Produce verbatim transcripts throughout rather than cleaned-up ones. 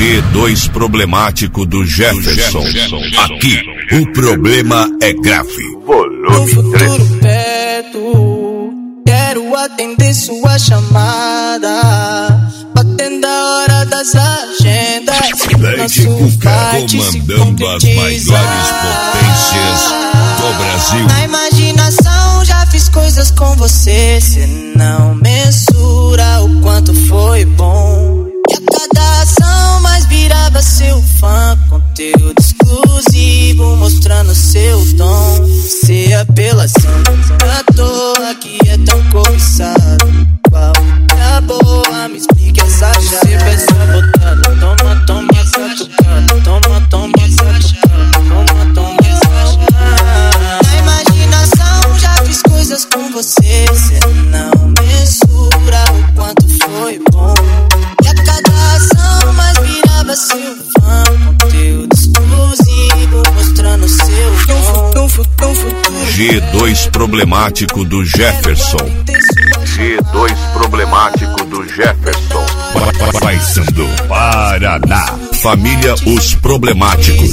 G dois problemático do Jefferson. Aqui, o problema é grave. No futuro perto, quero atender sua chamada, batendo a hora das agendas. Lady Cuca comandando as maiores potências do Brasil. Na imaginação já fiz coisas com você, cê não mensura o quanto foi bom. E a cada ação mais virava seu fã, conteúdo exclusivo mostrando seu dom. Cê apelação, à toa que é tão cobiçado. Qual é a boa? Me explique essa chave. Cê vai sabotada, toma, toma catucada, toma, toma catucada, toma, toma catucada. Na imaginação já fiz coisas com você, cê não mensura o quanto foi bom. E a cada ação mais virava seu fã, conteúdo exclusivo mostrando seu dom. G dois problemático do Jefferson. G dois problemático do Jefferson. Paysandu, Paraná. Família Os Problemáticos.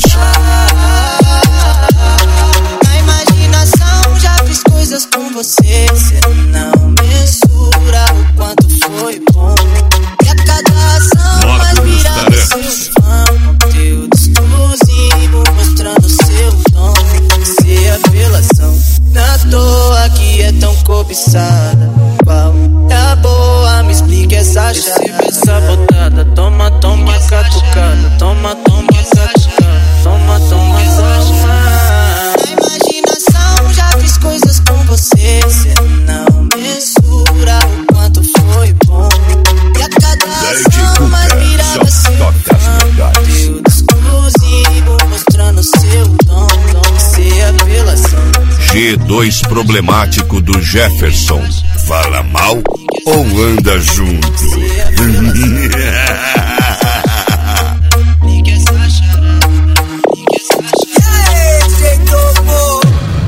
Na imaginação já fiz coisas com você, cê não mensura o quanto foi bom. E a cada ação mais virava seu fã, conteúdo exclusivo mostrando seu dom. Cê apelação, na toa que é tão cobiçada. Qual é a boa? Me explique essa chave. Cê sabotada, toma, toma catucada, toma, toma catucada, toma, toma catucada. Na imaginação já fiz coisas com você, cê não mensura o quanto foi bom. E a cada ação mais virava seu fã, conteúdo exclusivo mostrando seu dom. Cê apelação. G dois problemático do Jefferson. Fala mal ou anda junto?